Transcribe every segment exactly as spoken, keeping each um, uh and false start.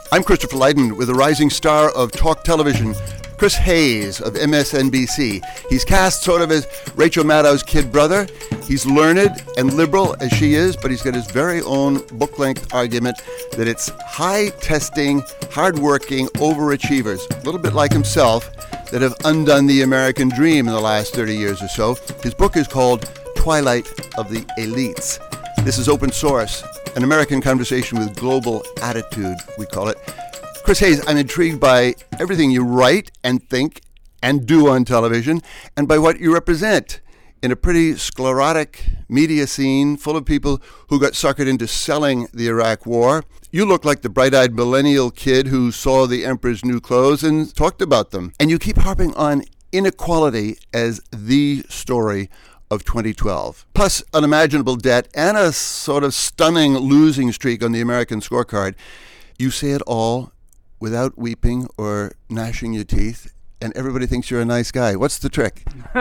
I'm Christopher Lydon with the rising star of talk television, Chris Hayes of M S N B C. He's cast sort of as Rachel Maddow's kid brother. He's learned and liberal as she is, but he's got his very own book-length argument that it's high-testing, hard-working overachievers, a little bit like himself, that have undone the American dream in the last thirty years or so. His book is called Twilight of the Elites. This is open source, an American conversation with global attitude, we call it. Chris Hayes, I'm intrigued by everything you write and think and do on television, and by what you represent in a pretty sclerotic media scene full of people who got suckered into selling the Iraq War. You look like the bright-eyed millennial kid who saw the emperor's new clothes and talked about them. And you keep harping on inequality as the story of twenty twelve. Plus unimaginable debt and a sort of stunning losing streak on the American scorecard. You say it all without weeping or gnashing your teeth, and everybody thinks you're a nice guy. What's the trick?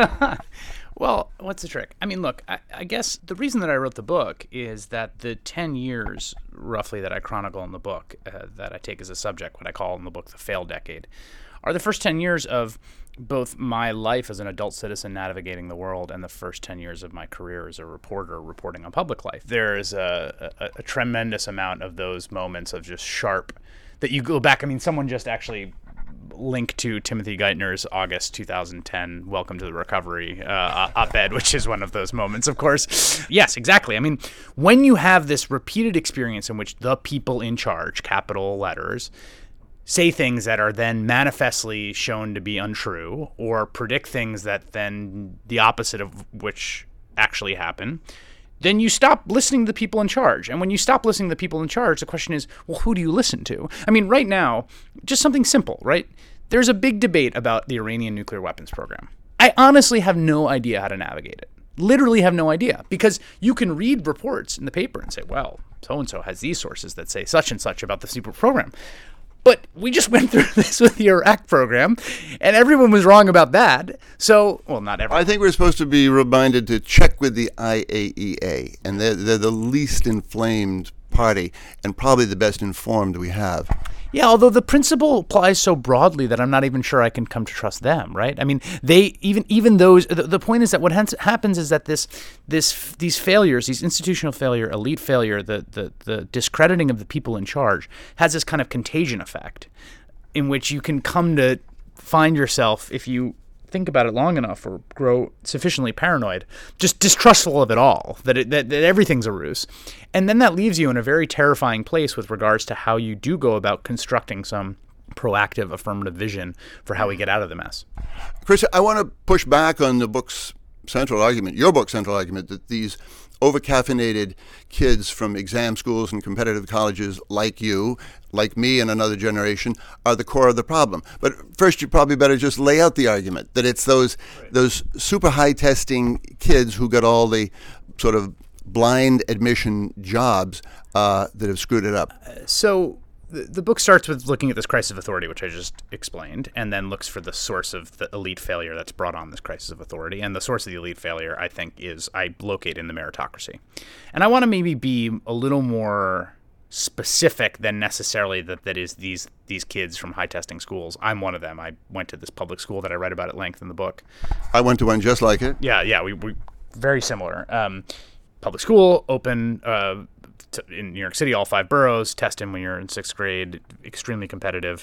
Well, what's the trick? I mean, look, I, I guess the reason that I wrote the book is that the ten years, roughly, that I chronicle in the book, uh, that I take as a subject, what I call in the book the failed decade, are the first ten years of both my life as an adult citizen navigating the world and the first ten years of my career as a reporter reporting on public life. There is a, a, a tremendous amount of those moments of just sharp, that you go back, I mean, someone just actually linked to Timothy Geithner's August two thousand ten Welcome to the Recovery uh, op-ed, which is one of those moments, of course. Yes, exactly. I mean, when you have this repeated experience in which the people in charge, capital letters, say things that are then manifestly shown to be untrue or predict things that then the opposite of which actually happen, then you stop listening to the people in charge. And when you stop listening to the people in charge, the question is, well, who do you listen to? I mean, right now, just something simple, right? There's a big debate about the Iranian nuclear weapons program. I honestly have no idea how to navigate it. Literally have no idea. Because you can read reports in the paper and say, well, so-and-so has these sources that say such and such about the secret program. But we just went through this with the Iraq program, and everyone was wrong about that. So, well, not everyone. I think we're supposed to be reminded to check with the I A E A, and they're, they're the least inflamed party and probably the best informed we have. Yeah, although the principle applies so broadly that I'm not even sure I can come to trust them, right? I mean, they even even those. The, the point is that what ha- happens is that this this these failures, these institutional failure, elite failure, the the the discrediting of the people in charge has this kind of contagion effect, in which you can come to find yourself, if you think about it long enough or grow sufficiently paranoid, just distrustful of it all, that, it, that that everything's a ruse. And then that leaves you in a very terrifying place with regards to how you do go about constructing some proactive, affirmative vision for how we get out of the mess. Chris, I want to push back on the book's central argument, your book's central argument, that these over-caffeinated kids from exam schools and competitive colleges like you, like me and another generation, are the core of the problem. But first, you probably better just lay out the argument that it's those right. those super high-testing kids who got all the sort of blind admission jobs uh, that have screwed it up. Uh, so the, the book starts with looking at this crisis of authority, which I just explained, and then looks for the source of the elite failure that's brought on this crisis of authority. And the source of the elite failure, I think, is I locate in the meritocracy. And I want to maybe be a little more specific than necessarily that that is these these kids from high testing schools. I'm one of them. I went to this public school that I write about at length in the book. I went to one just like it. Yeah, yeah, we we very similar. Um, public school, open uh, t- in New York City, all five boroughs. Testing when you're in sixth grade, extremely competitive.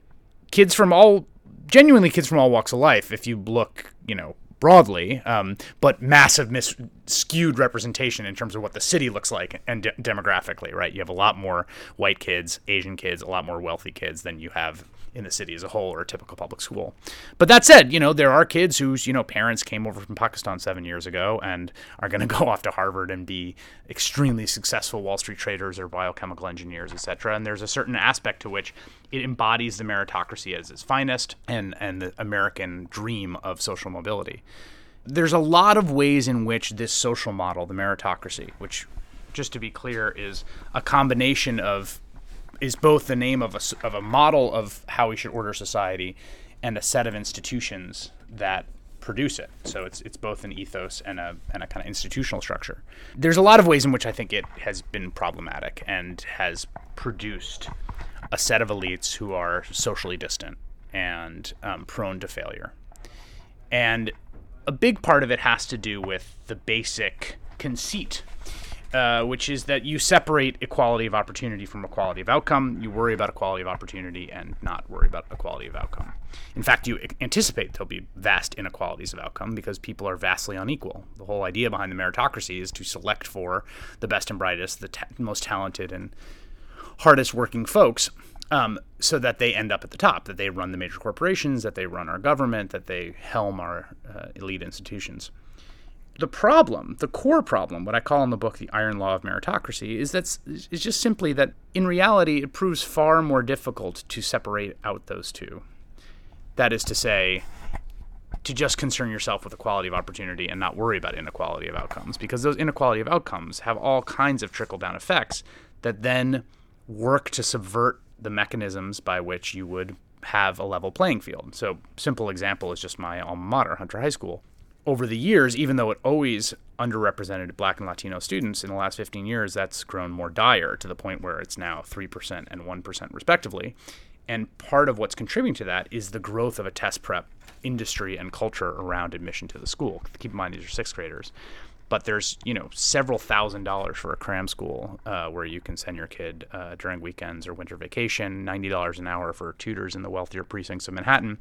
Kids from all, genuinely kids from all walks of life. If you look, you know, broadly, um, but massive mis- skewed representation in terms of what the city looks like and de- demographically, right? You have a lot more white kids, Asian kids, a lot more wealthy kids than you have in the city as a whole or a typical public school. But that said, you know, there are kids whose, you know, parents came over from Pakistan seven years ago and are going to go off to Harvard and be extremely successful Wall Street traders or biochemical engineers, et cetera. And there's a certain aspect to which it embodies the meritocracy as its finest and, and the American dream of social mobility. There's a lot of ways in which this social model, the meritocracy, which, just to be clear, is a combination of is both the name of a, of a model of how we should order society and a set of institutions that produce it. So it's it's both an ethos and a and a kind of institutional structure. There's a lot of ways in which I think it has been problematic and has produced a set of elites who are socially distant and um, prone to failure. And a big part of it has to do with the basic conceit, uh, which is that you separate equality of opportunity from equality of outcome. You worry about equality of opportunity and not worry about equality of outcome. In fact, you anticipate there'll be vast inequalities of outcome because people are vastly unequal. The whole idea behind the meritocracy is to select for the best and brightest, the ta- most talented and hardest working folks, um, so that they end up at the top, that they run the major corporations, that they run our government, that they helm our uh, elite institutions. The problem, the core problem, what I call in the book the iron law of meritocracy, is that's is just simply that in reality it proves far more difficult to separate out those two. That is to say, to just concern yourself with equality of opportunity and not worry about inequality of outcomes, because those inequality of outcomes have all kinds of trickle-down effects that then work to subvert the mechanisms by which you would have a level playing field. So, simple example is just my alma mater, Hunter High School. Over the years, even though it always underrepresented Black and Latino students, in the last fifteen years, that's grown more dire to the point where it's now three percent and one percent respectively. And part of what's contributing to that is the growth of a test prep industry and culture around admission to the school. Keep in mind, these are sixth graders. But there's, you know, several thousand dollars for a cram school uh, where you can send your kid uh, during weekends or winter vacation, ninety dollars an hour for tutors in the wealthier precincts of Manhattan.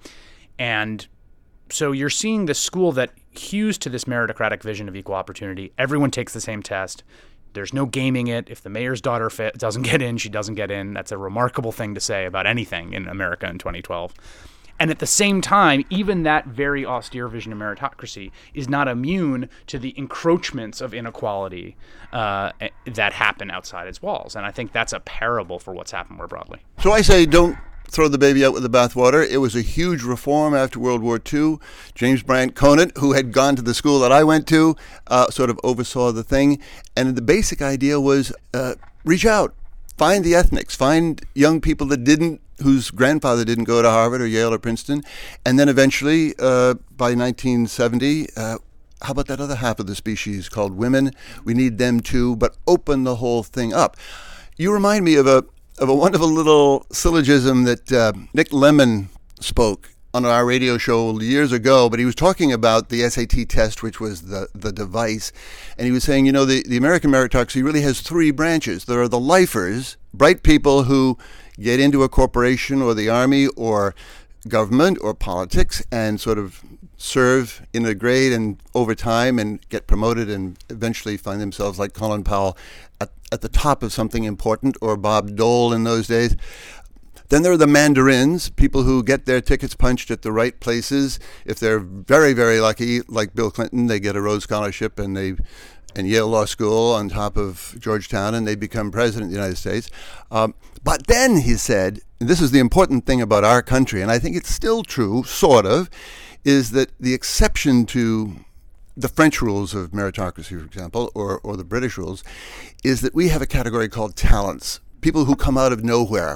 And so you're seeing this school that hews to this meritocratic vision of equal opportunity. Everyone takes the same test. There's no gaming it. If the mayor's daughter fit, doesn't get in, she doesn't get in. That's a remarkable thing to say about anything in America in twenty twelve. And at the same time, even that very austere vision of meritocracy is not immune to the encroachments of inequality uh, that happen outside its walls. And I think that's a parable for what's happened more broadly. So I say don't throw the baby out with the bathwater. It was a huge reform after World War Two. James Bryant Conant, who had gone to the school that I went to, uh, sort of oversaw the thing. And the basic idea was uh, reach out, find the ethnics, find young people that didn't, whose grandfather didn't go to Harvard or Yale or Princeton. And then eventually, uh, by nineteen seventy, uh, how about that other half of the species called women? We need them too, but open the whole thing up. You remind me of a of a wonderful little syllogism that uh, Nick Lemmon spoke on our radio show years ago, but he was talking about the S A T test, which was the, the device. And he was saying, you know, the, the American meritocracy really has three branches. There are the lifers, bright people who get into a corporation or the army or government or politics and sort of serve in a grade and over time and get promoted and eventually find themselves like Colin Powell at, at the top of something important, or Bob Dole in those days. Then there are the mandarins, people who get their tickets punched at the right places. If they're very, very lucky, like Bill Clinton, they get a Rhodes Scholarship and they and Yale Law School on top of Georgetown, and they become president of the United States. Um, but then he said, and this is the important thing about our country, and I think it's still true, sort of, is that the exception to the French rules of meritocracy, for example, or, or the British rules, is that we have a category called talents, people who come out of nowhere.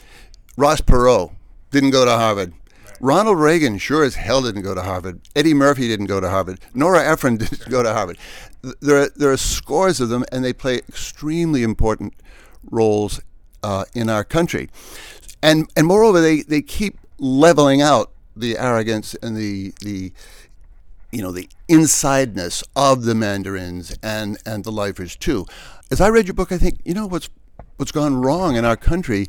Ross Perot didn't go to Harvard. Ronald Reagan sure as hell didn't go to Harvard. Eddie Murphy didn't go to Harvard. Nora Ephron didn't go to Harvard. There are, there are scores of them, and they play extremely important roles uh, in our country. And and moreover, they, they keep leveling out the arrogance and the the you know the insideness of the mandarins and, and the lifers too. As I read your book, I think, you know, what's what's gone wrong in our country.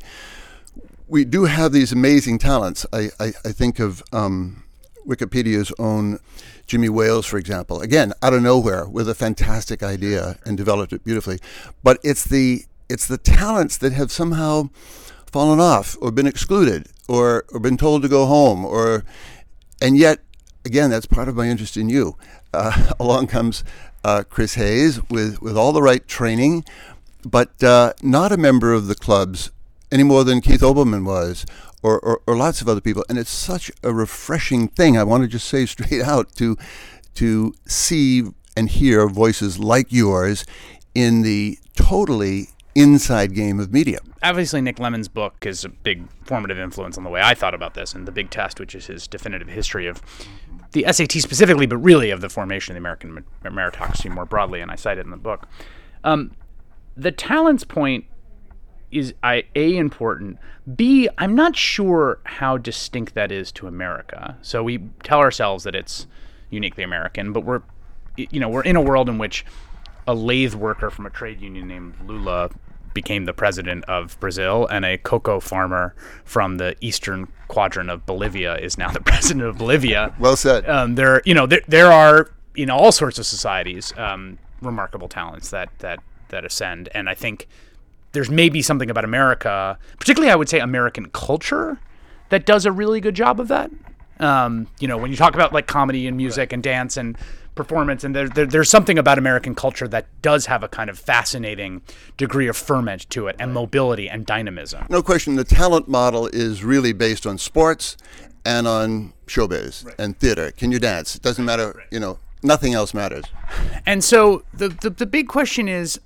We do have these amazing talents. I, I, I think of um, Wikipedia's own Jimmy Wales, for example. Again, out of nowhere with a fantastic idea and developed it beautifully. But it's the it's the talents that have somehow fallen off or been excluded or, or been told to go home. or And yet, again, that's part of my interest in you. Uh, along comes uh, Chris Hayes with, with all the right training, but uh, not a member of the clubs any more than Keith Olbermann was, or, or, or lots of other people. And it's such a refreshing thing, I want to just say straight out, to to see and hear voices like yours in the totally inside game of media. Obviously, Nick Lemon's book is a big formative influence on the way I thought about this, and The Big Test, which is his definitive history of the S A T specifically, but really of the formation of the American meritocracy more broadly, and I cite it in the book. Um, the talents point is I A, important. B, I'm not sure how distinct that is to America. So we tell ourselves that it's uniquely American, but we're, you know, we're in a world in which a lathe worker from a trade union named Lula became the president of Brazil, and a cocoa farmer from the eastern quadrant of Bolivia is now the president of Bolivia. Well said. Um, there, you know, there, there are in all sorts of societies um, remarkable talents that that that ascend, and I think there's maybe something about America, particularly I would say American culture, that does a really good job of that. Um, you know, when you talk about like comedy and music and dance and performance, and there, there, there's something about American culture that does have a kind of fascinating degree of ferment to it, and mobility and dynamism. No question, the talent model is really based on sports and on showbiz right. and theater. Can you dance? It doesn't matter, right. you know, nothing else matters. And so the the, the big question is,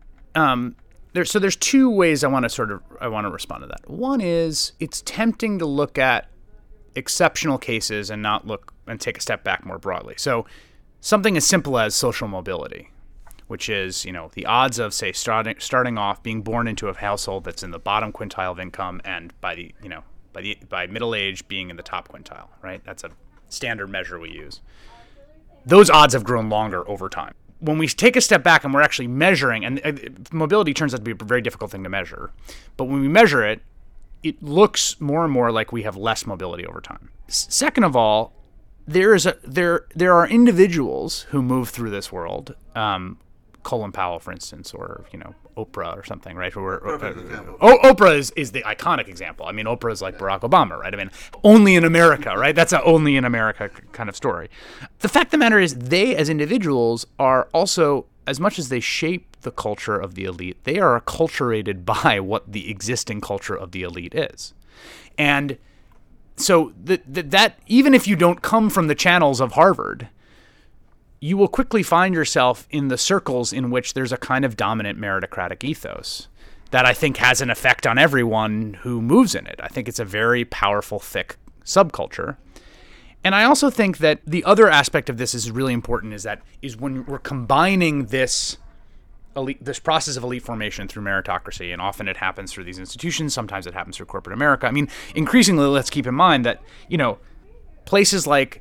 um, there. So there's two ways I want to sort of I want to respond to that. One is it's tempting to look at exceptional cases and not look and take a step back more broadly. So something as simple as social mobility, which is, you know, the odds of, say, starting starting off being born into a household that's in the bottom quintile of income, and by the, you know, by the by middle age being in the top quintile, right? That's a standard measure we use. Those odds have grown longer over time. When we take a step back and we're actually measuring, and uh, mobility turns out to be a very difficult thing to measure, but when we measure it, it looks more and more like we have less mobility over time. S- second of all, there is a there there are individuals who move through this world, um, Colin Powell, for instance, or you know Oprah or something, right? Who are, uh, o- Oprah is, is the iconic example. I mean, Oprah is like Barack Obama, right? I mean, only in America, right? That's a only in America kind of story. The fact of the matter is, they as individuals are also, as much as they shape the culture of the elite, they are acculturated by what the existing culture of the elite is. And so the, the, that even if you don't come from the channels of Harvard, you will quickly find yourself in the circles in which there's a kind of dominant meritocratic ethos that I think has an effect on everyone who moves in it. I think it's a very powerful, thick subculture. And I also think that the other aspect of this is really important is that is when we're combining this elite, this process of elite formation through meritocracy, and often it happens through these institutions, sometimes it happens through corporate America. I mean, increasingly, let's keep in mind that, you know, places like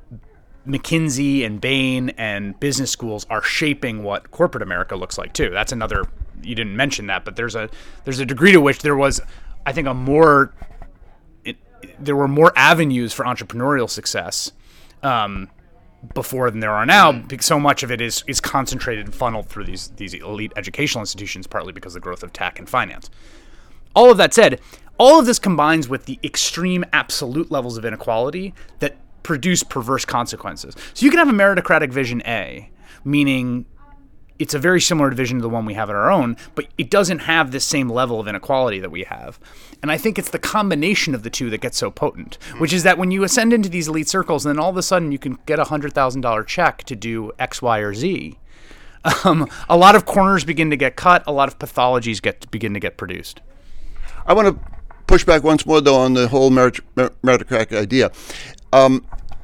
McKinsey and Bain and business schools are shaping what corporate America looks like too. That's another, you didn't mention that, but there's a there's a degree to which there was, I think, a more it, there were more avenues for entrepreneurial success um, before than there are now, because so much of it is is concentrated and funneled through these these elite educational institutions, partly because of the growth of tech and finance. All of that said, all of this combines with the extreme absolute levels of inequality that produce perverse consequences. So you can have a meritocratic vision A, meaning it's a very similar vision to the one we have at our own, but it doesn't have this same level of inequality that we have. And I think it's the combination of the two that gets so potent, which is that when you ascend into these elite circles, then all of a sudden you can get a one hundred thousand dollars check to do X, Y, or Z. Um, a lot of corners begin to get cut. A lot of pathologies get begin to get produced. I want to push back once more, though, on the whole merit- meritocratic idea. Um,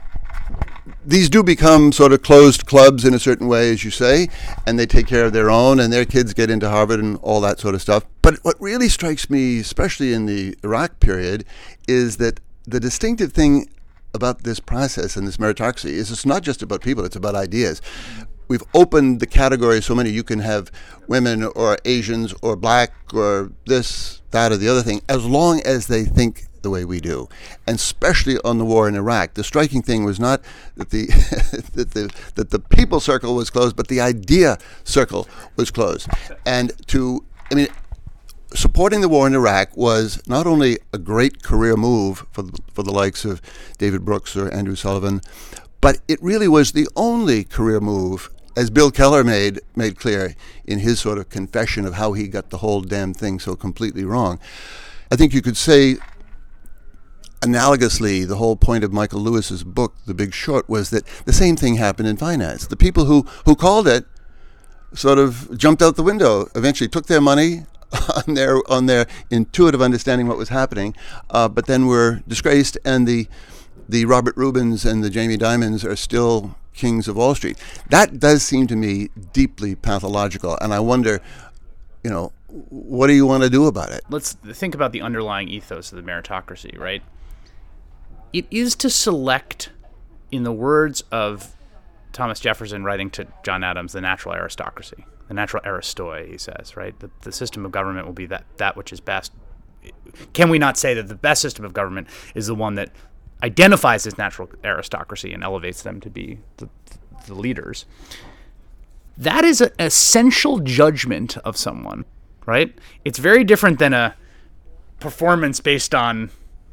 these do become sort of closed clubs in a certain way, as you say, and they take care of their own, and their kids get into Harvard and all that sort of stuff. But what really strikes me, especially in the Iraq period, is that the distinctive thing about this process and this meritocracy is it's not just about people, it's about ideas. We've opened the category so many. You can have women or Asians or black or this, that, or the other thing, as long as they think the way we do, and especially on the war in Iraq. The striking thing was not that the that the that the people circle was closed, but the idea circle was closed. And to, I mean, supporting the war in Iraq was not only a great career move for the, for the likes of David Brooks or Andrew Sullivan, but it really was the only career move, as Bill Keller made made clear in his sort of confession of how he got the whole damn thing so completely wrong. I think you could say, analogously, the whole point of Michael Lewis's book, The Big Short, was that the same thing happened in finance. The people who, who called it sort of jumped out the window, eventually took their money on their on their intuitive understanding what was happening, uh, but then were disgraced, and the the Robert Rubins and the Jamie Dimons are still kings of Wall Street. That does seem to me deeply pathological, and I wonder, you know, what do you want to do about it? Let's think about the underlying ethos of the meritocracy, right? It is to select, in the words of Thomas Jefferson writing to John Adams, the natural aristocracy, the natural aristoi, he says, right? The, the system of government will be that, that which is best. Can we not say that the best system of government is the one that identifies this natural aristocracy and elevates them to be the, the leaders? That is an essential judgment of someone, right? It's very different than a performance based on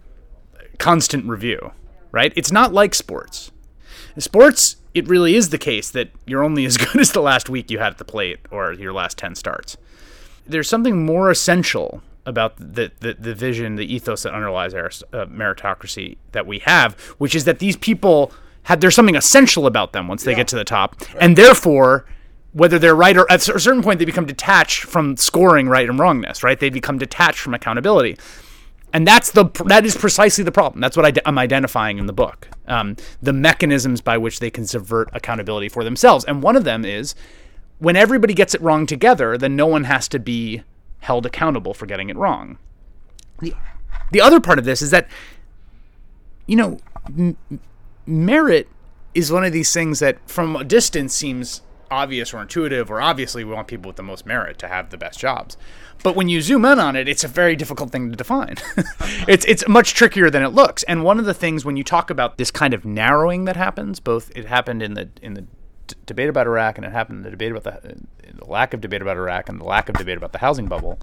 constant review, right? It's not like sports. In sports, it really is the case that you're only as good as the last week you had at the plate or your last ten starts. There's something more essential about the, the, the vision, the ethos that underlies arist- uh, meritocracy that we have, which is that these people have, there's something essential about them once they yeah. get to the top, right. And therefore, whether they're right or at a certain point, they become detached from scoring right and wrongness, right? They become detached from accountability. And that's the that is precisely the problem. That's what I, I'm identifying in the book. Um, the mechanisms by which they can subvert accountability for themselves. And one of them is when everybody gets it wrong together, then no one has to be held accountable for getting it wrong. The, the other part of this is that, you know, m- merit is one of these things that from a distance seems obvious or intuitive, or obviously we want people with the most merit to have the best jobs. But when you zoom in on it, it's a very difficult thing to define. it's it's much trickier than it looks. And one of the things when you talk about this kind of narrowing that happens, both it happened in the in the d- debate about Iraq, and it happened in the debate about the, the lack of debate about Iraq, and the lack of debate about the housing bubble.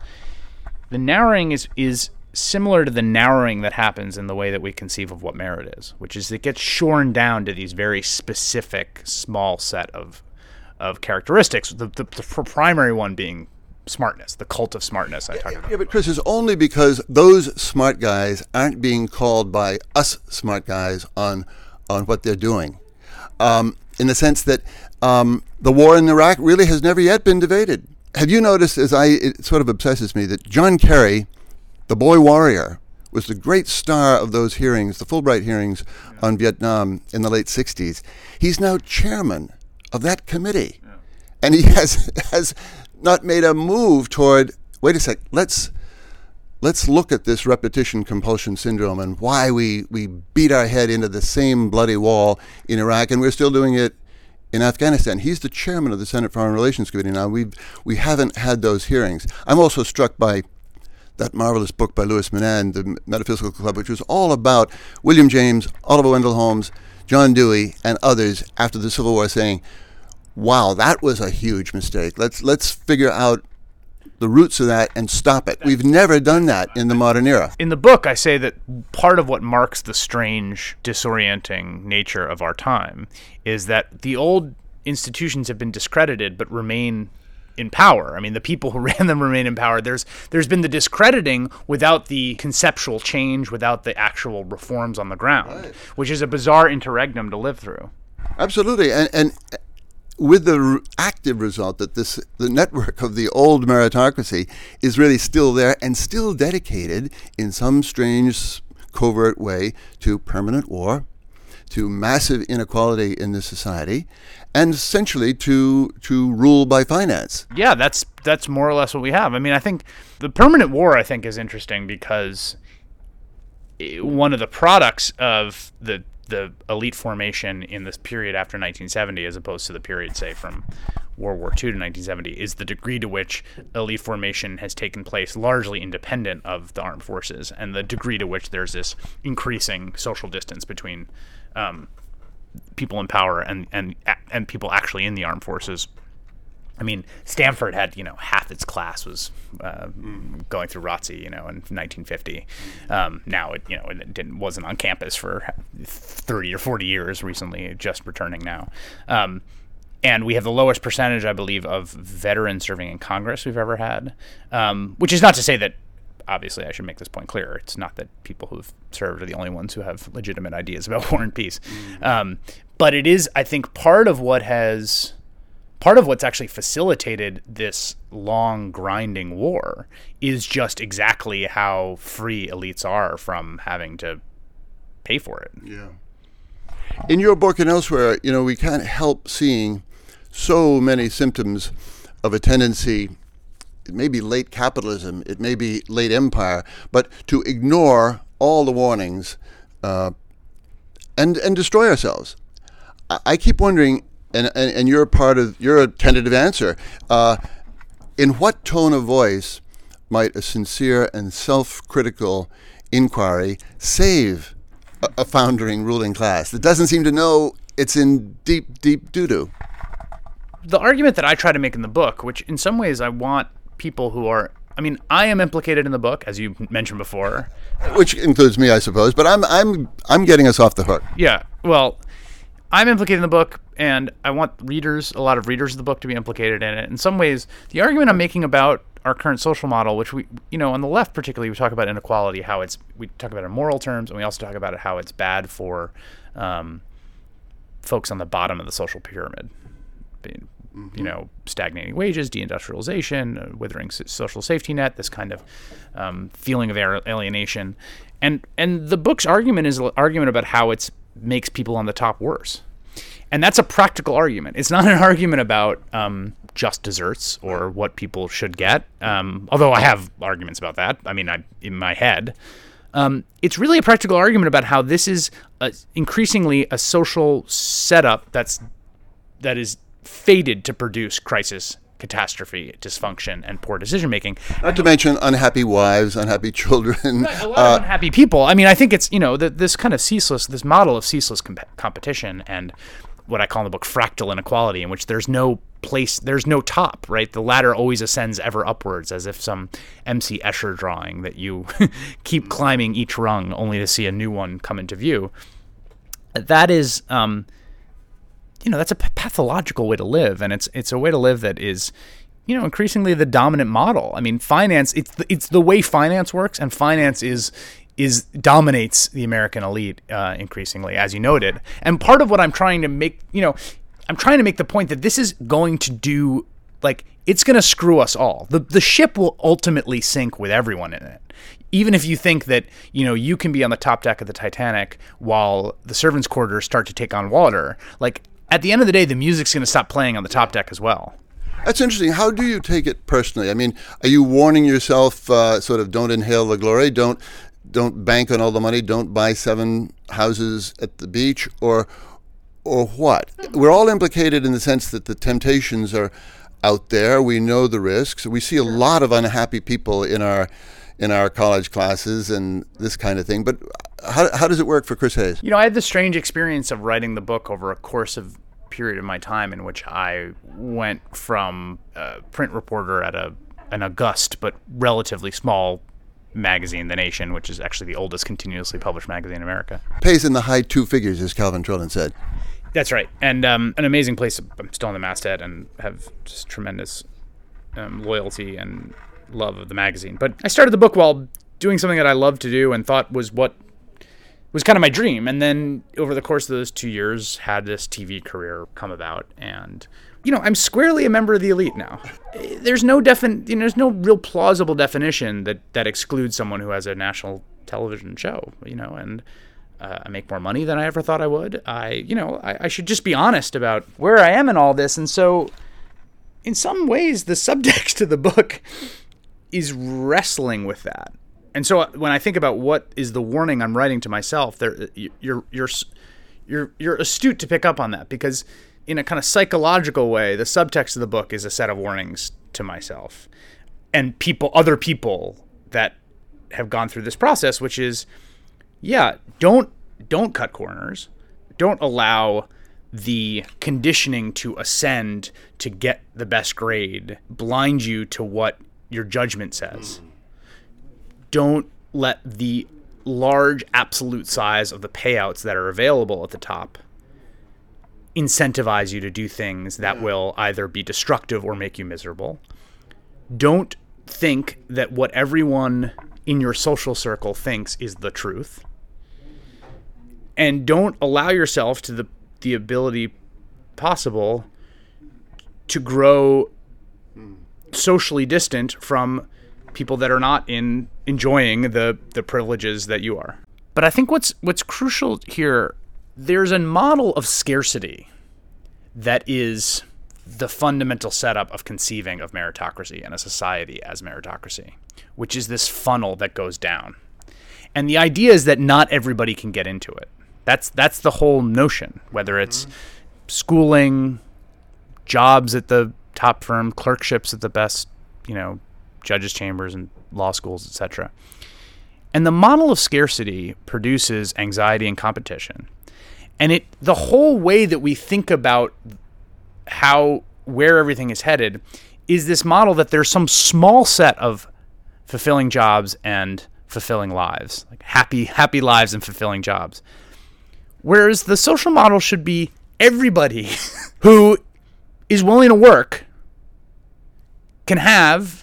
The narrowing is is similar to the narrowing that happens in the way that we conceive of what merit is, which is it gets shorn down to these very specific, small set of of characteristics. The, the, the primary one being smartness, the cult of smartness I talked about. Yeah, but Chris, it's only because those smart guys aren't being called by us smart guys on on what they're doing. Um, in the sense that um, the war in Iraq really has never yet been debated. Have you noticed, as I it sort of obsesses me, that John Kerry, the boy warrior, was the great star of those hearings, the Fulbright hearings yeah. on Vietnam in the late sixties. He's now chairman of that committee. Yeah. And he has has not made a move toward, wait a sec, let's let's look at this repetition compulsion syndrome and why we, we beat our head into the same bloody wall in Iraq, and we're still doing it in Afghanistan. He's the chairman of the Senate Foreign Relations Committee now. We've, we haven't had those hearings. I'm also struck by that marvelous book by Louis Menand, The Metaphysical Club, which was all about William James, Oliver Wendell Holmes, John Dewey, and others after the Civil War saying, wow, that was a huge mistake. Let's let's figure out the roots of that and stop it. We've never done that in the modern era. In the book, I say that part of what marks the strange, disorienting nature of our time is that the old institutions have been discredited but remain in power. I mean, the people who ran them remain in power. There's there's been the discrediting without the conceptual change, without the actual reforms on the ground, right. Which is a bizarre interregnum to live through. Absolutely, and and with the r- active result that this the network of the old meritocracy is really still there and still dedicated in some strange covert way to permanent war, to massive inequality in the society, and essentially to to rule by finance. Yeah, that's that's more or less what we have. I mean, I think the permanent war, I think, is interesting because one of the products of the the elite formation in this period after nineteen seventy, as opposed to the period, say, from World War Two to nineteen seventy, is the degree to which elite formation has taken place largely independent of the armed forces, and the degree to which there's this increasing social distance between um, people in power and, and and people actually in the armed forces. I mean, Stanford had, you know, half its class was uh, going through R O T C, you know, in nineteen fifty. Um, now, it, you know, it didn't wasn't on campus for thirty or forty years recently, just returning now. Um, and we have the lowest percentage, I believe, of veterans serving in Congress we've ever had, um, which is not to say that, obviously, I should make this point clear. It's not that people who've served are the only ones who have legitimate ideas about war and peace. Mm-hmm. Um, but it is, I think, part of what has... Part of what's actually facilitated this long, grinding war is just exactly how free elites are from having to pay for it. Yeah. In your book and elsewhere, you know, we can't help seeing so many symptoms of a tendency it may be late capitalism, it may be late empire, but to ignore all the warnings uh, and and destroy ourselves. I, I keep wondering, and, and and you're a part of, you're a tentative answer. Uh, in what tone of voice might a sincere and self-critical inquiry save a, a foundering ruling class that doesn't seem to know it's in deep, deep doo-doo? The argument that I try to make in the book, which in some ways I want people who are, I mean, I am implicated in the book, as you mentioned before. Which includes me, I suppose, but I'm I'm I'm getting us off the hook. Yeah, well, I'm implicated in the book, and I want readers, a lot of readers of the book, to be implicated in it. In some ways, the argument I'm making about our current social model, which we, you know, on the left particularly, we talk about inequality, how it's, we talk about it in moral terms, and we also talk about it how it's bad for um, folks on the bottom of the social pyramid. Being, you know, stagnating wages, deindustrialization, uh, withering s- social safety net, this kind of um, feeling of alienation. And and the book's argument is an argument about how it makes people on the top worse. And that's a practical argument. It's not an argument about um, just desserts or what people should get, um, although I have arguments about that. I mean, I in my head. Um, it's really a practical argument about how this is a, increasingly a social setup that's that is fated to produce crisis, catastrophe, dysfunction, and poor decision-making. Not to mention unhappy wives, unhappy children. Right, a lot uh, of unhappy people. I mean, I think it's, you know, the, this kind of ceaseless, this model of ceaseless comp- competition and what I call in the book fractal inequality, in which there's no place, there's no top, right? The ladder always ascends ever upwards, as if some M C Escher drawing that you keep climbing each rung only to see a new one come into view. That is... Um, you know, that's a pathological way to live, and it's it's a way to live that is, you know, increasingly the dominant model. I mean, finance, it's the, it's the way finance works, and finance is is dominates the American elite uh, increasingly, as you noted. And part of what I'm trying to make, you know, I'm trying to make the point that this is going to do, like, it's going to screw us all. The the ship will ultimately sink with everyone in it. Even if you think that, you know, you can be on the top deck of the Titanic while the servants' quarters start to take on water, like, at the end of the day, the music's going to stop playing on the top deck as well. That's interesting. How do you take it personally? I mean, are you warning yourself, uh, sort of, don't inhale the glory, don't don't bank on all the money, don't buy seven houses at the beach, or or what? We're all implicated in the sense that the temptations are out there. We know the risks. We see a lot of unhappy people in our in our college classes and this kind of thing. But how how does it work for Chris Hayes? You know, I had the strange experience of writing the book over a course of period of my time in which I went from a print reporter at a an august but relatively small magazine, The Nation, which is actually the oldest continuously published magazine in America. Pays in the high two figures, as Calvin Trillin said. That's right. And um, an amazing place. I'm still on the masthead and have just tremendous um, loyalty and love of the magazine. But I started the book while doing something that I loved to do and thought was what was kind of my dream. And then over the course of those two years, had this T V career come about. And, you know, I'm squarely a member of the elite now. There's no defin- you know, there's no real plausible definition that, that excludes someone who has a national television show, you know, and uh, I make more money than I ever thought I would. I, you know, I, I should just be honest about where I am in all this. And so in some ways, the subtext of the book is wrestling with that. And so when I think about what is the warning I'm writing to myself, there you're you're you're you're astute to pick up on that, because in a kind of psychological way, the subtext of the book is a set of warnings to myself and people, other people that have gone through this process, which is, yeah, don't don't cut corners, don't allow the conditioning to ascend to get the best grade blind you to what your judgment says. Don't let the large absolute size of the payouts that are available at the top incentivize you to do things that will either be destructive or make you miserable. Don't think that what everyone in your social circle thinks is the truth. And don't allow yourself to the, the ability possible to grow socially distant from people that are not in enjoying the, the privileges that you are. But I think what's what's crucial here, there's a model of scarcity that is the fundamental setup of conceiving of meritocracy and a society as meritocracy, which is this funnel that goes down. And the idea is that not everybody can get into it. That's that's the whole notion, whether it's mm-hmm. schooling, jobs at the top firm, clerkships at the best, you know, judges' chambers and law schools, et cetera. And the model of scarcity produces anxiety and competition. And it the whole way that we think about how where everything is headed is this model that there's some small set of fulfilling jobs and fulfilling lives, like happy happy lives and fulfilling jobs. Whereas the social model should be everybody who is willing to work can have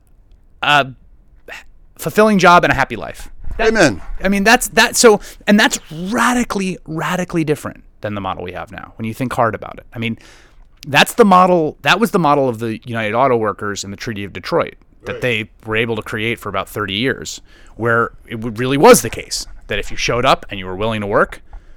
a fulfilling job and a happy life. That, Amen. I mean, that's that. So, and that's radically, radically different than the model we have now. When you think hard about it, I mean, that's the model. That was the model of the United Auto Workers and the Treaty of Detroit that right. they were able to create for about thirty years, where it really was the case that if you showed up and you were willing to work,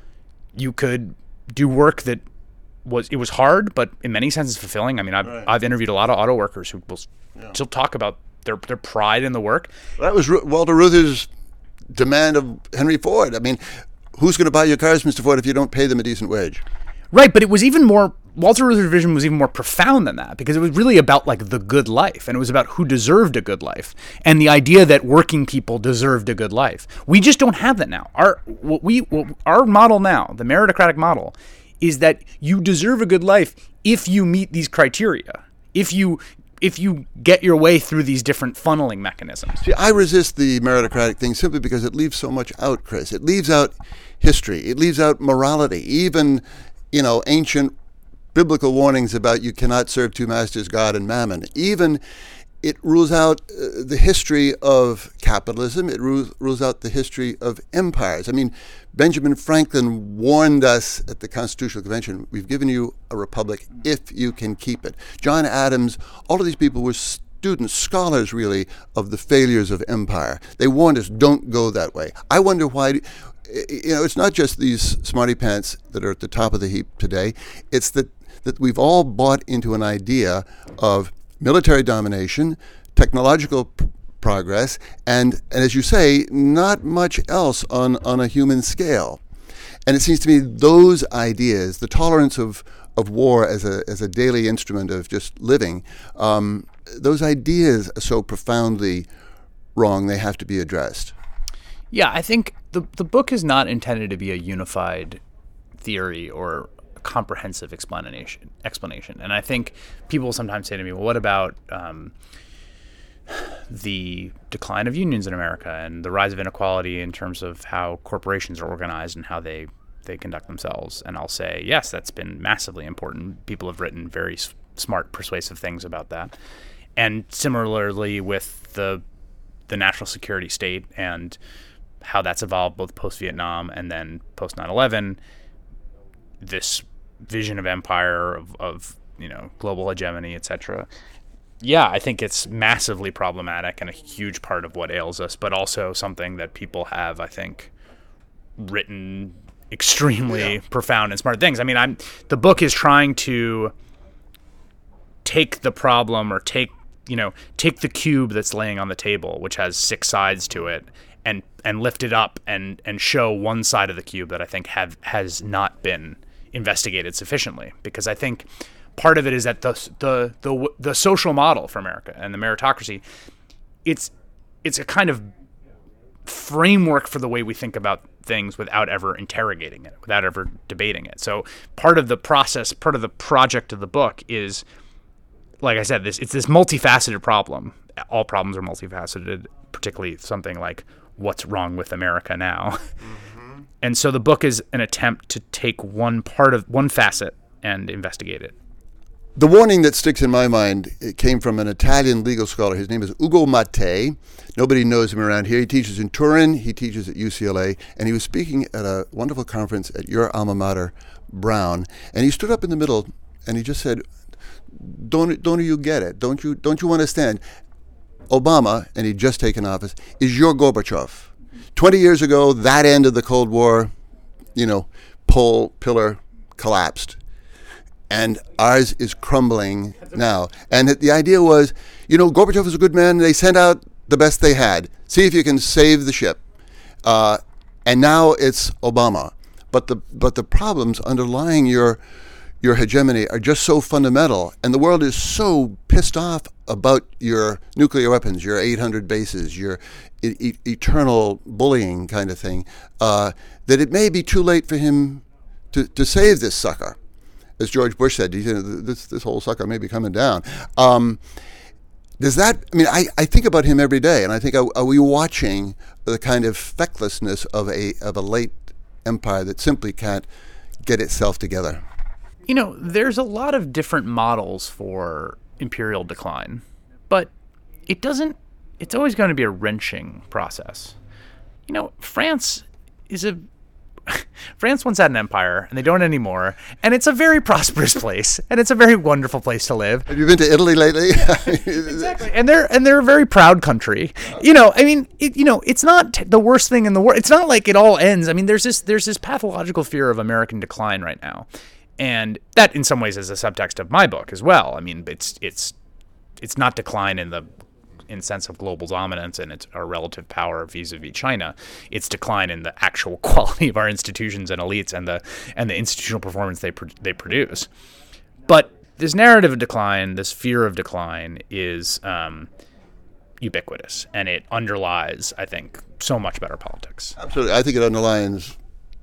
you could do work that was it was hard, but in many senses fulfilling. I mean, I've right. I've interviewed a lot of auto workers who will yeah. still talk about their their pride in the work. That was Walter Reuther's demand of Henry Ford. I mean, who's going to buy your cars, Mister Ford, if you don't pay them a decent wage? Right, but it was even more, Walter Reuther's vision was even more profound than that, because it was really about like the good life, and it was about who deserved a good life, and the idea that working people deserved a good life. We just don't have that now. Our what we what, our model now, the meritocratic model, is that you deserve a good life if you meet these criteria, if you if you get your way through these different funneling mechanisms. See, I resist the meritocratic thing simply because it leaves so much out, Chris. It leaves out history. It leaves out morality. Even, you know, ancient biblical warnings about you cannot serve two masters, God and mammon. Even it rules out uh, the history of capitalism. It rules, rules out the history of empires. I mean, Benjamin Franklin warned us at the Constitutional Convention, we've given you a republic if you can keep it. John Adams, all of these people were students, scholars really, of the failures of empire. They warned us, don't go that way. I wonder why, you know, it's not just these smarty pants that are at the top of the heap today. It's that, that we've all bought into an idea of military domination, technological p- progress, and, and as you say, not much else on, on a human scale. And it seems to me those ideas, the tolerance of, of war as a as a daily instrument of just living, um, those ideas are so profoundly wrong, they have to be addressed. Yeah, I think the the book is not intended to be a unified theory or comprehensive explanation explanation. And I think people sometimes say to me, well, what about um, the decline of unions in America and the rise of inequality in terms of how corporations are organized and how they, they conduct themselves? And I'll say, yes, that's been massively important. People have written very s- smart, persuasive things about that. And similarly with the the national security state and how that's evolved both post-Vietnam and then post nine eleven, this vision of empire, of, of you know, global hegemony, et cetera. Yeah, I think it's massively problematic and a huge part of what ails us, but also something that people have, I think, written extremely yeah. profound and smart things. I mean, I'm the book is trying to take the problem or take, you know, take the cube that's laying on the table, which has six sides to it, and and lift it up and and show one side of the cube that I think have has not been investigated sufficiently, because I think part of it is that the the the the social model for America and the meritocracy, it's it's a kind of framework for the way we think about things without ever interrogating it, without ever debating it. So part of the process, part of the project of the book is, like I said, this it's this multifaceted problem. All problems are multifaceted, particularly something like what's wrong with America now. Mm-hmm. And so the book is an attempt to take one part of one facet and investigate it. The warning that sticks in my mind, it came from an Italian legal scholar. His name is Ugo Mattei. Nobody knows him around here. He teaches in Turin. He teaches at U C L A. And he was speaking at a wonderful conference at your alma mater, Brown. And he stood up in the middle and he just said, don't, don't you get it? Don't you, don't you understand? Obama, and he'd just taken office, is your Gorbachev. Twenty years ago, that end of the Cold War, you know, pole, pillar collapsed. and ours is crumbling now. And the idea was, you know, Gorbachev was a good man. They sent out the best they had. See if you can save the ship. Uh, and now it's Obama. But the but the problems underlying your your hegemony are just so fundamental, and the world is so pissed off about your nuclear weapons, your eight hundred bases, your e- e- eternal bullying kind of thing, uh, that it may be too late for him to, to save this sucker. As George Bush said, he said, this this whole sucker may be coming down. Um, does that, I mean, I, I think about him every day, and I think, are, are we watching the kind of fecklessness of a of a late empire that simply can't get itself together? You know, there's a lot of different models for imperial decline, but it doesn't, it's always going to be a wrenching process. You know, France is a, France once had an empire, and they don't anymore, and it's a very prosperous place, and it's a very wonderful place to live. Have you been to Italy lately? Exactly, and they're and they're a very proud country. You know, I mean, it, you know, it's not t- the worst thing in the world. It's not like it all ends. I mean, there's this there's this pathological fear of American decline right now, and that in some ways is a subtext of my book as well. I mean, it's it's it's not decline in the in sense of global dominance and its our relative power vis-a-vis China. It's decline in the actual quality of our institutions and elites and the and the institutional performance they pro- they produce. But this narrative of decline, this fear of decline, is um, ubiquitous, and it underlies, I think, so much better politics. Absolutely, I think it underlines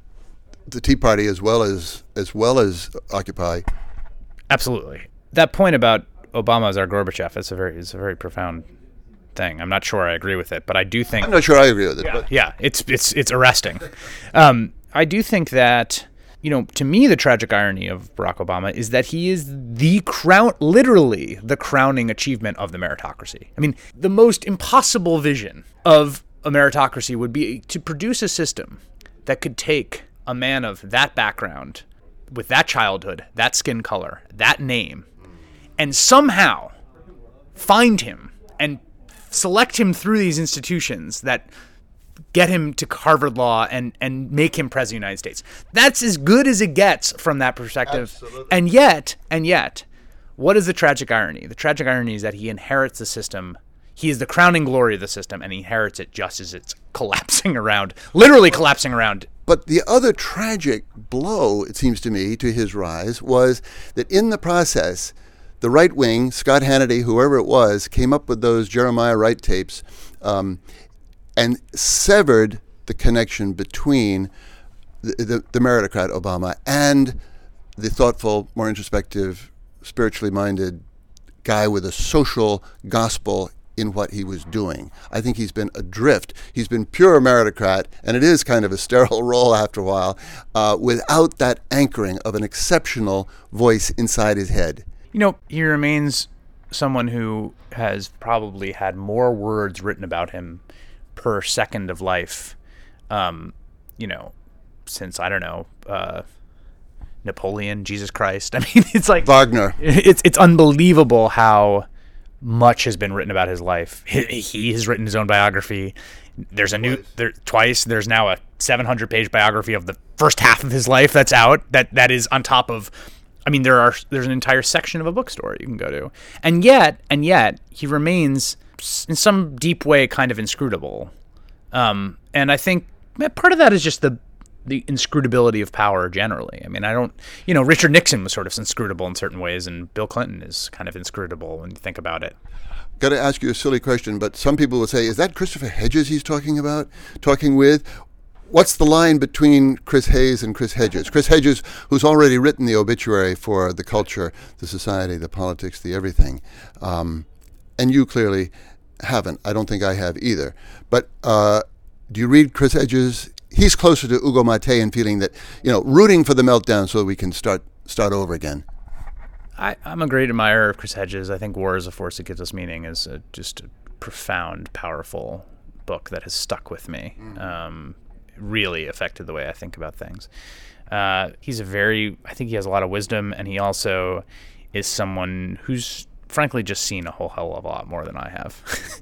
the Tea Party as well as as well as Occupy. Absolutely, that point about Obama as our Gorbachev is a very is a very profound thing. I'm not sure I agree with it, but I do think I'm not sure I agree with it. Yeah, but. yeah it's it's it's arresting. Um, I do think that, you know, to me, the tragic irony of Barack Obama is that he is the crown, literally the crowning achievement of the meritocracy. I mean, the most impossible vision of a meritocracy would be to produce a system that could take a man of that background, with that childhood, that skin color, that name, and somehow find him and select him through these institutions that get him to Harvard Law and, and make him president of the United States. That's as good as it gets from that perspective. Absolutely. And yet, and yet, what is the tragic irony? The tragic irony is that he inherits the system. He is the crowning glory of the system, and he inherits it just as it's collapsing around, literally collapsing around. But the other tragic blow, it seems to me, to his rise was that in the process, the right wing, Scott Hannity, whoever it was, came up with those Jeremiah Wright tapes um, and severed the connection between the, the, the meritocrat Obama and the thoughtful, more introspective, spiritually minded guy with a social gospel in what he was doing. I think he's been adrift. He's been pure meritocrat, and it is kind of a sterile role after a while, uh, without that anchoring of an exceptional voice inside his head. You know, he remains someone who has probably had more words written about him per second of life, um, you know, since, I don't know, uh, Napoleon, Jesus Christ. I mean, it's like Wagner. It's it's unbelievable how much has been written about his life. He, he has written his own biography. There's a new there twice. There's now a seven hundred page biography of the first half of his life that's out. That that is on top of. I mean, there are there's an entire section of a bookstore you can go to, and yet and yet he remains in some deep way kind of inscrutable. Um, and I think part of that is just the the inscrutability of power generally. I mean, I don't, you know, Richard Nixon was sort of inscrutable in certain ways, and Bill Clinton is kind of inscrutable when you think about it. Got to ask you a silly question, but some people will say, is that Christopher Hedges he's talking about, talking with? What's the line between Chris Hayes and Chris Hedges? Chris Hedges, who's already written the obituary for the culture, the society, the politics, the everything. Um, and you clearly haven't. I don't think I have either. But uh, do you read Chris Hedges? He's closer to Ugo Mate in feeling that, you know, rooting for the meltdown so we can start start over again. I, I'm a great admirer of Chris Hedges. I think War is a Force That Gives Us Meaning is a, just a profound, powerful book that has stuck with me. Mm. Um, really affected the way I think about things. Uh, he's a very, I think he has a lot of wisdom, and he also is someone who's frankly just seen a whole hell of a lot more than I have.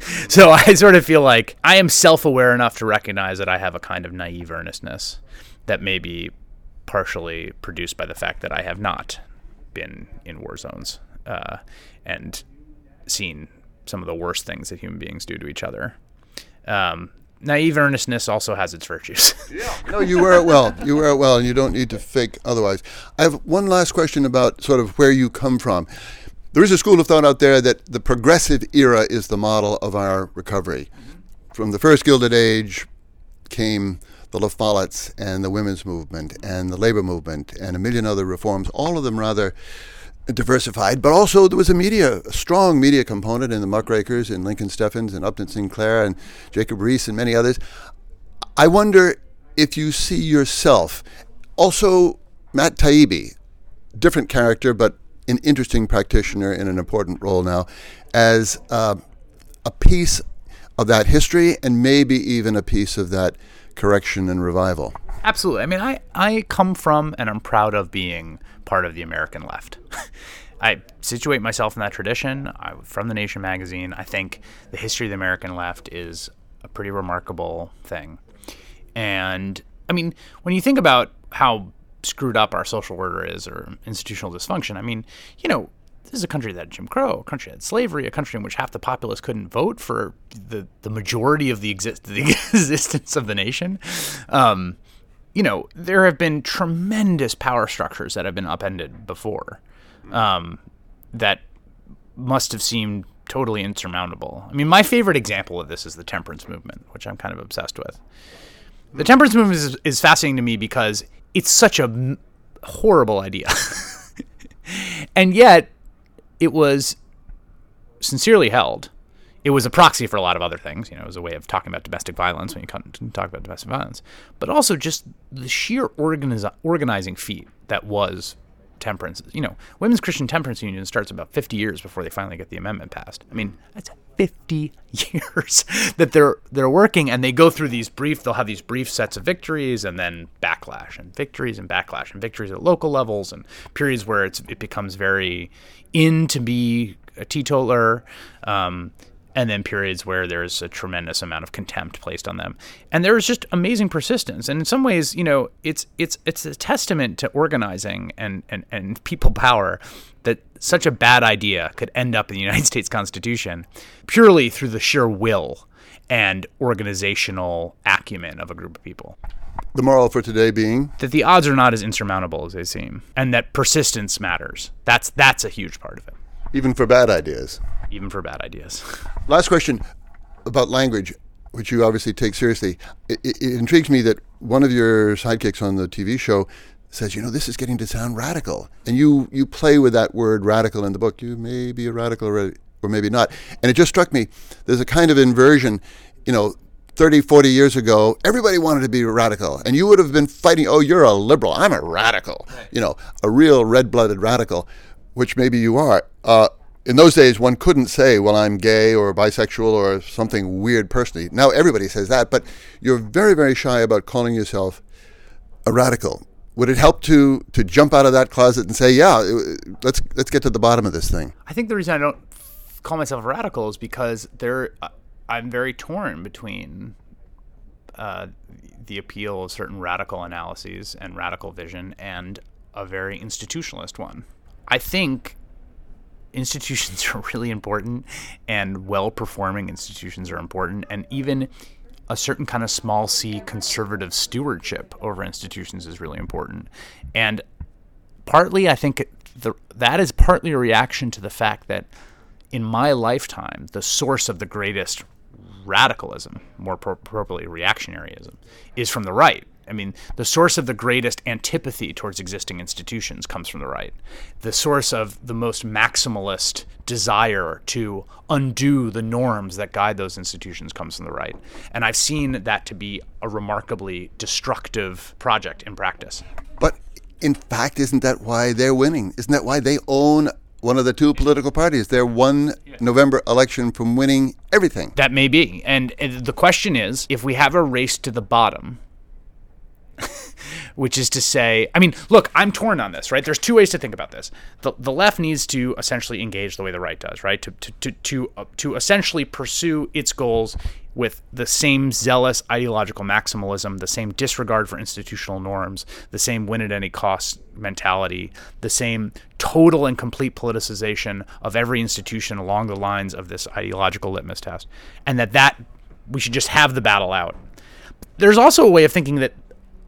So I sort of feel like I am self-aware enough to recognize that I have a kind of naive earnestness that may be partially produced by the fact that I have not been in war zones uh, and seen some of the worst things that human beings do to each other. Um, naive earnestness also has its virtues. Yeah. No, you wear it well. You wear it well, and you don't need to fake otherwise. I have one last question about sort of where you come from. There is a school of thought out there that the progressive era is the model of our recovery. Mm-hmm. From the first Gilded Age came the La Follettes and the women's movement and the labor movement and a million other reforms, all of them rather diversified, but also there was a media, a strong media component in the Muckrakers and Lincoln Steffens and Upton Sinclair and Jacob Riis and many others. I wonder if you see yourself, also Matt Taibbi, different character, but an interesting practitioner in an important role now, as uh, a piece of that history and maybe even a piece of that correction and revival. Absolutely. I mean, I, I come from and I'm proud of being part of the American left. I situate myself in that tradition. I, from The Nation magazine, I think the history of the American left is a pretty remarkable thing. And, I mean, when you think about how screwed up our social order is or institutional dysfunction, I mean, you know, this is a country that had Jim Crow, a country that had slavery, a country in which half the populace couldn't vote for the, the majority of the, exist- the existence of the nation. Um, you know, there have been tremendous power structures that have been upended before um, that must have seemed totally insurmountable. I mean, my favorite example of this is the temperance movement, which I'm kind of obsessed with. The temperance movement is, is fascinating to me because it's such a m- horrible idea. And yet, it was sincerely held. It was a proxy for a lot of other things. You know, it was a way of talking about domestic violence when you talk about domestic violence, but also just the sheer organiz- organizing feat that was temperance. You know, Women's Christian Temperance Union starts about fifty years before they finally get the amendment passed. I mean, that's fifty years that they're they're working, and they go through these brief. They'll have these brief sets of victories, and then backlash, and victories, and backlash, and victories at local levels, and periods where it's it becomes very in to be a teetotaler. Um, And then periods where there's a tremendous amount of contempt placed on them, and there is just amazing persistence. And in some ways, you know, it's it's it's a testament to organizing and, and, and people power that such a bad idea could end up in the United States Constitution purely through the sheer will and organizational acumen of a group of people. The moral for today being that the odds are not as insurmountable as they seem, and that persistence matters. That's that's a huge part of it. Even for bad ideas. Even for bad ideas. Last question about language, which you obviously take seriously. It, it, it intrigues me that one of your sidekicks on the T V show says, you know, this is getting to sound radical. And you, you play with that word radical in the book. You may be a radical or, or maybe not. And it just struck me, there's a kind of inversion, you know, thirty, forty years ago, everybody wanted to be radical. And you would have been fighting, oh, you're a liberal, I'm a radical. Right. You know, a real red-blooded radical, which maybe you are. Uh, In those days, one couldn't say, well, I'm gay or bisexual or something weird personally. Now everybody says that, but you're very, very shy about calling yourself a radical. Would it help to to jump out of that closet and say, yeah, let's let's get to the bottom of this thing? I think the reason I don't call myself a radical is because there, uh, I'm very torn between uh, the appeal of certain radical analyses and radical vision and a very institutionalist one. I think institutions are really important, and well-performing institutions are important, and even a certain kind of small c conservative stewardship over institutions is really important. And partly, I think the, that is partly a reaction to the fact that in my lifetime, the source of the greatest radicalism, more pro- appropriately reactionaryism, is from the right. I mean, the source of the greatest antipathy towards existing institutions comes from the right. The source of the most maximalist desire to undo the norms that guide those institutions comes from the right. And I've seen that to be a remarkably destructive project in practice. But in fact, isn't that why they're winning? Isn't that why they own one of the two political parties? They're one November election from winning everything. That may be. And the question is, if we have a race to the bottom, which is to say, I mean, look, I'm torn on this, right? There's two ways to think about this. The, the left needs to essentially engage the way the right does, right? To to to to, uh, to essentially pursue its goals with the same zealous ideological maximalism, the same disregard for institutional norms, the same win at any cost mentality, the same total and complete politicization of every institution along the lines of this ideological litmus test, and that that we should just have the battle out. There's also a way of thinking that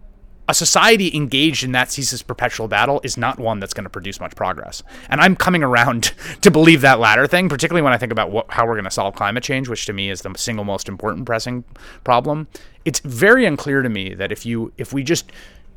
a society engaged in that ceaseless perpetual battle is not one that's going to produce much progress. And I'm coming around to believe that latter thing, particularly when I think about what, how we're going to solve climate change, which to me is the single most important pressing problem. It's very unclear to me that if you if we just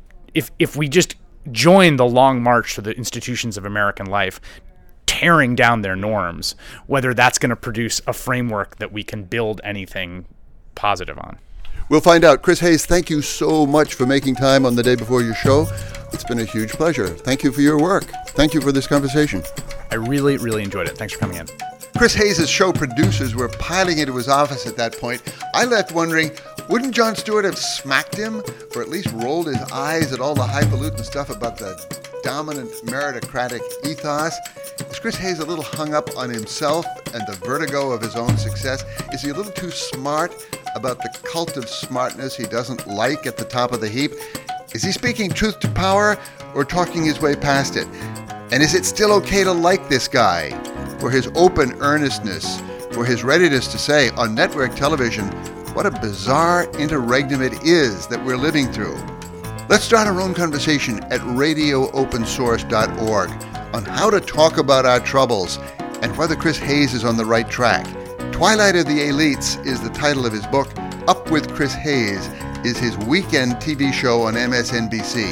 if if we just join the long march to the institutions of American life, tearing down their norms, whether that's going to produce a framework that we can build anything positive on. We'll find out. Chris Hayes, thank you so much for making time on the day before your show. It's been a huge pleasure. Thank you for your work. Thank you for this conversation. I really, really enjoyed it. Thanks for coming in. Chris Hayes' show producers were piling into his office at that point. I left wondering, wouldn't Jon Stewart have smacked him or at least rolled his eyes at all the highfalutin stuff about the dominant meritocratic ethos? Is Chris Hayes a little hung up on himself and the vertigo of his own success? Is he a little too smart about the cult of smartness he doesn't like at the top of the heap? Is he speaking truth to power or talking his way past it? And is it still okay to like this guy for his open earnestness, for his readiness to say on network television what a bizarre interregnum it is that we're living through? Let's start our own conversation at radio open source dot org on how to talk about our troubles and whether Chris Hayes is on the right track. Twilight of the Elites is the title of his book. Up with Chris Hayes is his weekend T V show on M S N B C.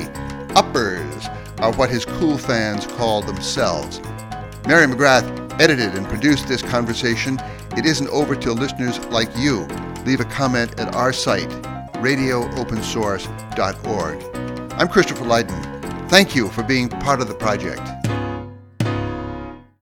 Uppers are what his cool fans call themselves. Mary McGrath edited and produced this conversation. It isn't over till listeners like you leave a comment at our site, radio open source dot org. I'm Christopher Lydon. Thank you for being part of the project.